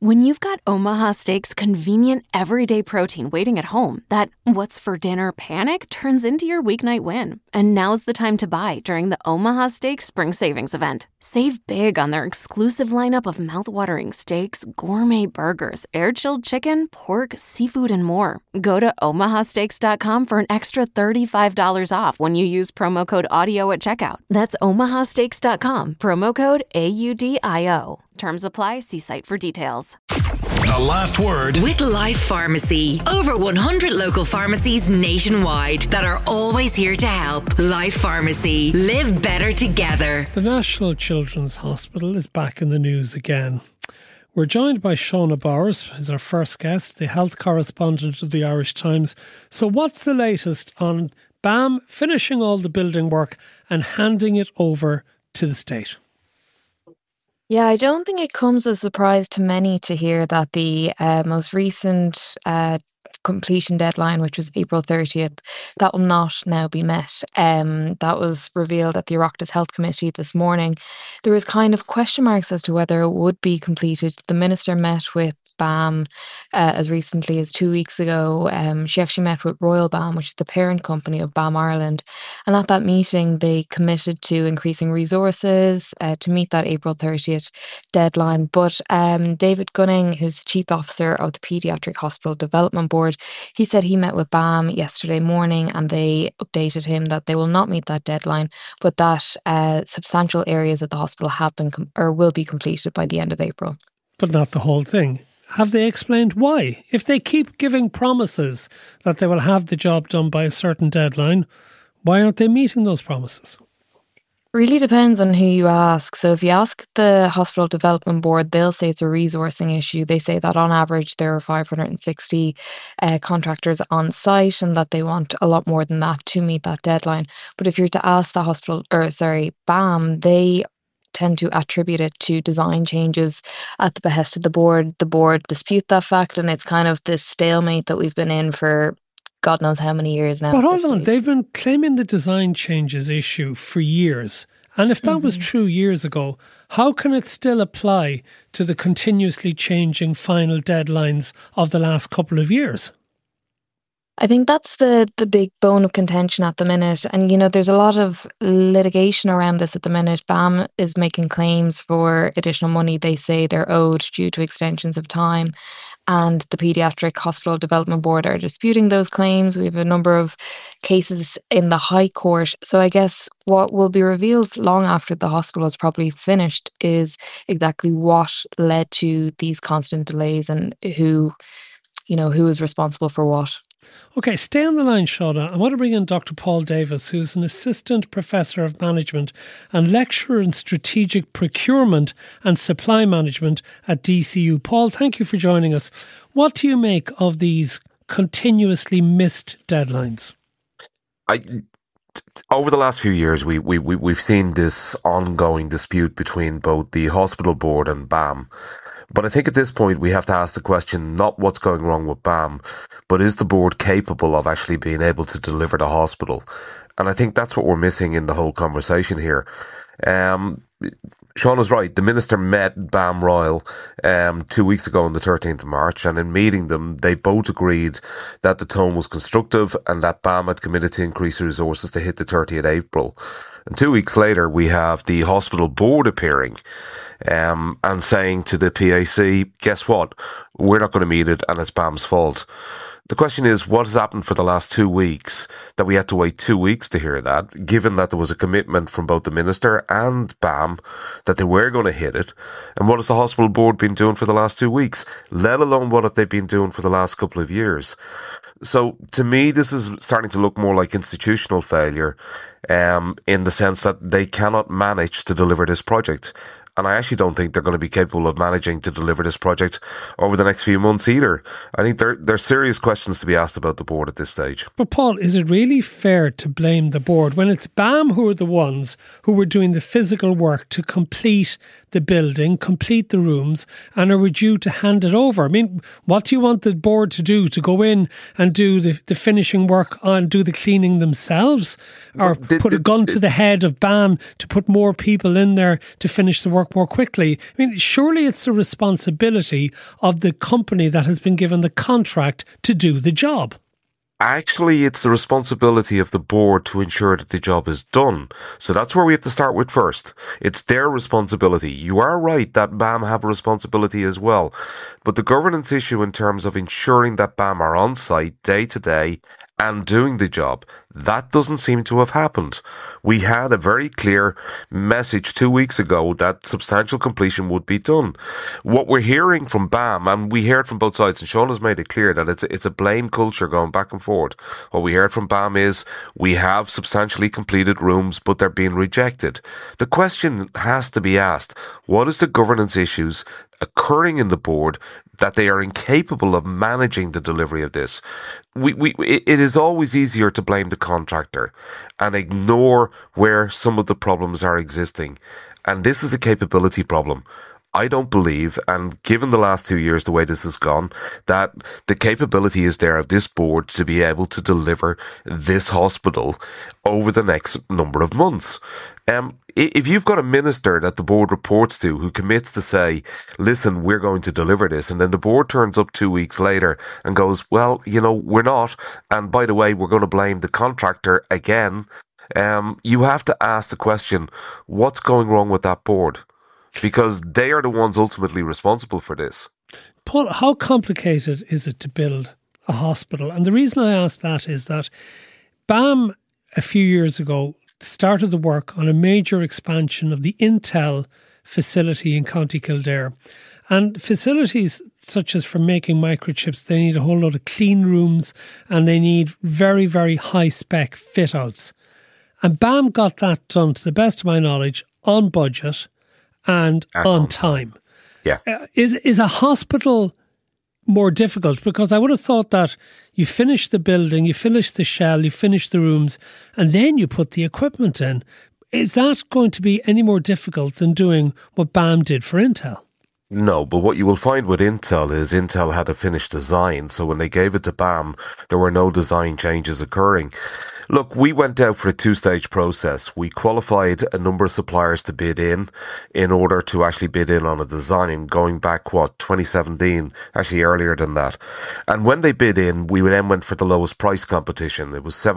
When you've got Omaha Steaks convenient everyday protein waiting at home, that what's for dinner panic turns into your weeknight win. And now's the time to buy during the Omaha Steaks Spring Savings Event. Save big on their exclusive lineup of mouthwatering steaks, gourmet burgers, air-chilled chicken, pork, seafood, and more. Go to omahasteaks.com for an extra $35 off when you use promo code AUDIO at checkout. That's omahasteaks.com, promo code AUDIO. Terms apply. See site for details. The last word with Life Pharmacy. Over 100 local pharmacies nationwide that are always here to help. Life Pharmacy. Live better together. The National Children's Hospital is back in the news again. We're joined by Shona Bowers, who's our first guest, the health correspondent of the Irish Times. So what's the latest on BAM finishing all the building work and handing it over to the state? Yeah, I don't think it comes as a surprise to many to hear that the most recent completion deadline, which was April 30th, that will not now be met. That was revealed at the Oireachtas Health Committee this morning. There was kind of question marks as to whether it would be completed. The Minister met with BAM as recently as 2 weeks ago. She actually met with Royal BAM, which is the parent company of BAM Ireland, and at that meeting they committed to increasing resources to meet that April 30th deadline. But David Gunning, who's the Chief Officer of the Paediatric Hospital Development Board, he said he met with BAM yesterday morning and they updated him that they will not meet that deadline, but that substantial areas of the hospital have been or will be completed by the end of April. But not the whole thing. Have they explained why? If they keep giving promises that they will have the job done by a certain deadline, why aren't they meeting those promises? Really depends on who you ask. So if you ask the Hospital Development Board, they'll say it's a resourcing issue. They say that on average there are 560 contractors on site and that they want a lot more than that to meet that deadline. But if you're to ask the BAM, they tend to attribute it to design changes at the behest of the board. The board dispute that fact, and it's kind of this stalemate that we've been in for God knows how many years now. But hold on, they've been claiming the design changes issue for years. And if that was true years ago, how can it still apply to the continuously changing final deadlines of the last couple of years? I think that's the big bone of contention at the minute. And, you know, there's a lot of litigation around this at the minute. BAM is making claims for additional money they say they're owed due to extensions of time. And the Paediatric Hospital Development Board are disputing those claims. We have a number of cases in the High Court. So I guess what will be revealed long after the hospital is probably finished is exactly what led to these constant delays and who is responsible for what. Okay, stay on the line, Shona. I want to bring in Dr. Paul Davis, who's an Assistant Professor of Management and Lecturer in Strategic Procurement and Supply Management at DCU. Paul, thank you for joining us. What do you make of these continuously missed deadlines? Over the last few years, we've seen this ongoing dispute between both the hospital board and BAM. But I think at this point we have to ask the question, not what's going wrong with BAM, but is the board capable of actually being able to deliver the hospital? And I think that's what we're missing in the whole conversation here. Sean is right. The minister met BAM Royal 2 weeks ago on the 13th of March, and in meeting them, they both agreed that the tone was constructive and that BAM had committed to increase the resources to hit the 30th April. And 2 weeks later, we have the hospital board appearing and saying to the PAC, guess what? We're not going to meet it and it's BAM's fault. The question is, what has happened for the last 2 weeks that we had to wait 2 weeks to hear that, given that there was a commitment from both the minister and BAM that they were going to hit it? And what has the hospital board been doing for the last 2 weeks, let alone what have they been doing for the last couple of years? So to me, this is starting to look more like institutional failure, in the sense that they cannot manage to deliver this project. And I actually don't think they're going to be capable of managing to deliver this project over the next few months either. I think there's serious questions to be asked about the board at this stage. But Paul, is it really fair to blame the board when it's BAM who are the ones who were doing the physical work to complete the building, complete the rooms, and are due to hand it over? I mean, what do you want the board to do? To go in and do the finishing work and do the cleaning themselves? Or put a gun to the head of BAM to put more people in there to finish the work work more quickly. I mean, surely it's the responsibility of the company that has been given the contract to do the job. Actually, it's the responsibility of the board to ensure that the job is done. So that's where we have to start with first. It's their responsibility. You are right that BAM have a responsibility as well. But the governance issue in terms of ensuring that BAM are on site day to day and doing the job, that doesn't seem to have happened. We had a very clear message 2 weeks ago that substantial completion would be done. What we're hearing from BAM, and we heard from both sides, and Sean has made it clear that it's a blame culture going back and forth. What we heard from BAM is we have substantially completed rooms, but they're being rejected. The question has to be asked, what is the governance issues occurring in the board that they are incapable of managing the delivery of this? It is always easier to blame the contractor and ignore where some of the problems are existing. And this is a capability problem. I don't believe, and given the last 2 years, the way this has gone, that the capability is there of this board to be able to deliver this hospital over the next number of months. If you've got a minister that the board reports to who commits to say, listen, we're going to deliver this, and then the board turns up 2 weeks later and goes, well, we're not, and by the way, we're going to blame the contractor again, you have to ask the question, what's going wrong with that board? Because they are the ones ultimately responsible for this. Paul, how complicated is it to build a hospital? And the reason I ask that is that BAM, a few years ago, started the work on a major expansion of the Intel facility in County Kildare. And facilities such as for making microchips, they need a whole lot of clean rooms and they need very, very high-spec fit-outs. And BAM got that done, to the best of my knowledge, on budget and on time. Yeah. Is a hospital more difficult? Because I would have thought that you finish the building, you finish the shell, you finish the rooms, and then you put the equipment in. Is that going to be any more difficult than doing what BAM did for Intel? No, but what you will find with Intel is Intel had a finished design, so when they gave it to BAM, there were no design changes occurring. Look, we went out for a two-stage process. We qualified a number of suppliers to bid in order to actually bid in on a design going back, 2017, actually earlier than that. And when they bid in, we then went for the lowest price competition. It was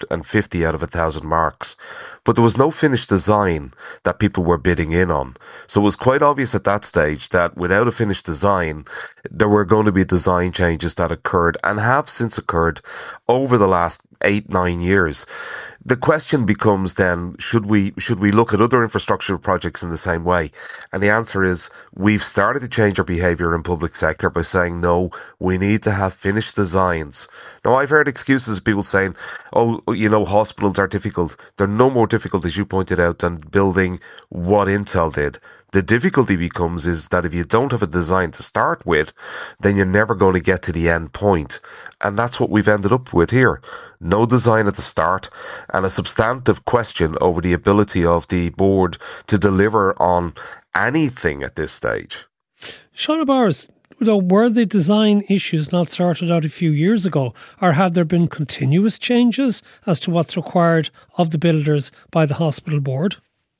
750 out of 1,000 marks. But there was no finished design that people were bidding in on. So it was quite obvious at that stage that without a finished design, there were going to be design changes that occurred and have since occurred over the last 8-9 years. The question becomes then, should we look at other infrastructure projects in the same way? And the answer is, we've started to change our behaviour in public sector by saying, no, we need to have finished designs. Now, I've heard excuses of people saying, hospitals are difficult. They're no more difficult, as you pointed out, than building what Intel did. The difficulty becomes is that if you don't have a design to start with, then you're never going to get to the end point. And that's what we've ended up with here. No design at the start and a substantive question over the ability of the board to deliver on anything at this stage. Sean Bowers, were the design issues not sorted out a few years ago, or have there been continuous changes as to what's required of the builders by the hospital board?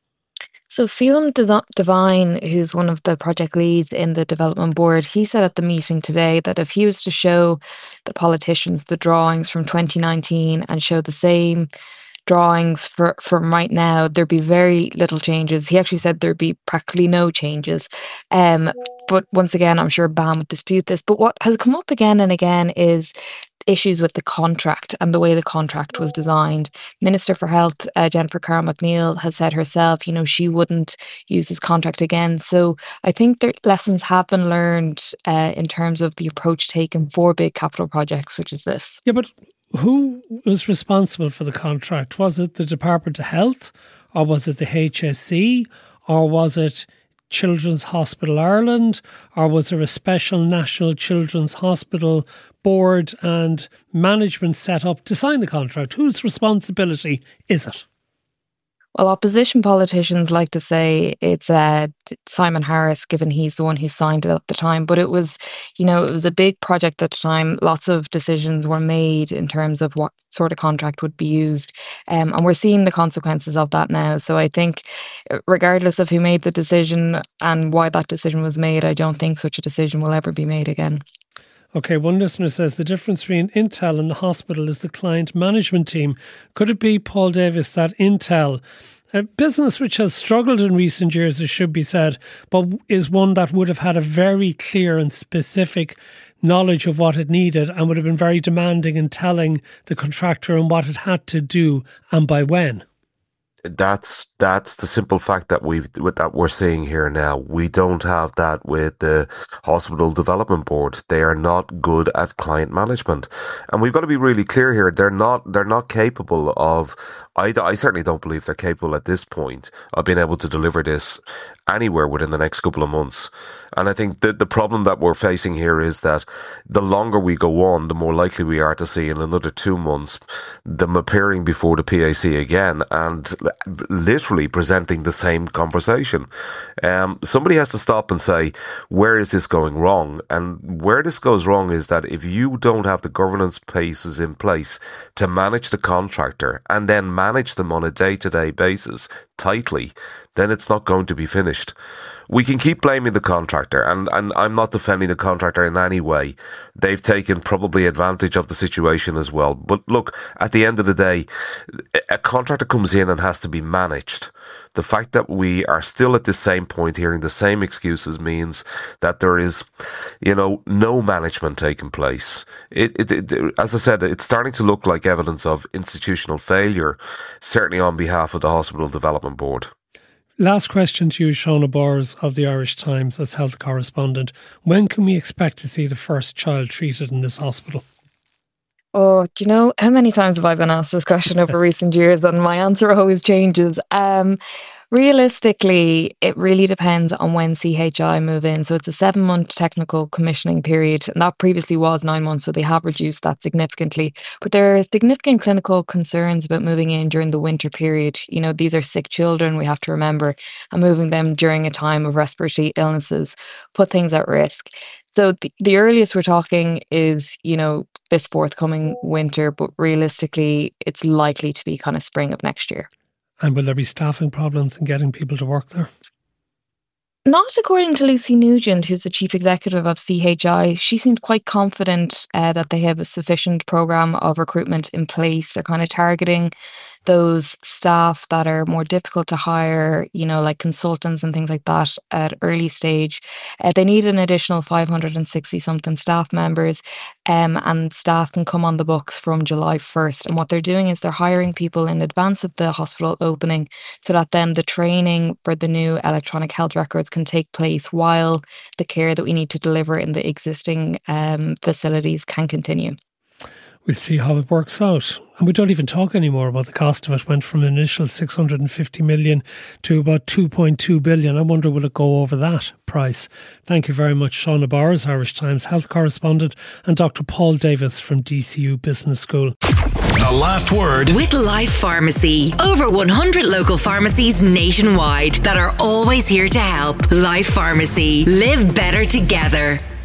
So Phelim Devine, who's one of the project leads in the development board, he said at the meeting today that if he was to show the politicians the drawings from 2019 and show the same drawings from right now, there'd be very little changes. He actually said there'd be practically no changes. But once again, I'm sure BAM would dispute this. But what has come up again and again is issues with the contract and the way the contract was designed. Minister for Health, Jennifer Carroll McNeil, has said herself, she wouldn't use this contract again. So I think that lessons have been learned in terms of the approach taken for big capital projects such as this. Yeah, but who was responsible for the contract? Was it the Department of Health, or was it the HSE, or was it Children's Hospital Ireland, or was there a special National Children's Hospital board and management set up to sign the contract? Whose responsibility is it? Well, opposition politicians like to say it's Simon Harris, given he's the one who signed it at the time. But it was, it was a big project at the time. Lots of decisions were made in terms of what sort of contract would be used. And we're seeing the consequences of that now. So I think regardless of who made the decision and why that decision was made, I don't think such a decision will ever be made again. Okay, one listener says the difference between Intel and the hospital is the client management team. Could it be, Paul Davis, that Intel, a business which has struggled in recent years, it should be said, but is one that would have had a very clear and specific knowledge of what it needed and would have been very demanding in telling the contractor and what it had to do and by when? That's the simple fact that we're seeing here now. We don't have that with the Hospital Development Board. They are not good at client management, and we've got to be really clear here. They're not capable of. I certainly don't believe they're capable at this point of being able to deliver this anywhere within the next couple of months. And I think that the problem that we're facing here is that the longer we go on, the more likely we are to see in another 2 months them appearing before the PAC again and literally presenting the same conversation. Somebody has to stop and say, where is this going wrong? And where this goes wrong is that if you don't have the governance pieces in place to manage the contractor and then manage them on a day-to-day basis tightly, then it's not going to be finished. We can keep blaming the contractor, and I'm not defending the contractor in any way. They've taken probably advantage of the situation as well. But look, at the end of the day, a contractor comes in and has to be managed. The fact that we are still at the same point hearing the same excuses means that there is, no management taking place. As I said, it's starting to look like evidence of institutional failure, certainly on behalf of the Hospital Development Board. Last question to you, Shona Bowers of the Irish Times as health correspondent. When can we expect to see the first child treated in this hospital? Oh, do you know how many times have I been asked this question over recent years, and my answer always changes. Realistically, it really depends on when CHI move in. So it's a 7-month technical commissioning period, and that previously was 9 months, so they have reduced that significantly. But there are significant clinical concerns about moving in during the winter period. These are sick children, we have to remember, and moving them during a time of respiratory illnesses put things at risk. So the earliest we're talking is, this forthcoming winter, but realistically, it's likely to be kind of spring of next year. And will there be staffing problems in getting people to work there? Not according to Lucy Nugent, who's the chief executive of CHI. She seemed quite confident that they have a sufficient programme of recruitment in place. They're kind of targeting those staff that are more difficult to hire, like consultants and things like that at early stage. They need an additional 560 something staff members, and staff can come on the books from July 1st. And what they're doing is they're hiring people in advance of the hospital opening so that then the training for the new electronic health records can take place while the care that we need to deliver in the existing facilities can continue. We'll see how it works out. And we don't even talk anymore about the cost of it. Went from an initial 650 million to about 2.2 billion. I wonder, will it go over that price? Thank you very much, Shona Bowers, Irish Times health correspondent, and Dr. Paul Davis from DCU Business School. The last word with Life Pharmacy. Over 100 local pharmacies nationwide that are always here to help. Life Pharmacy. Live better together.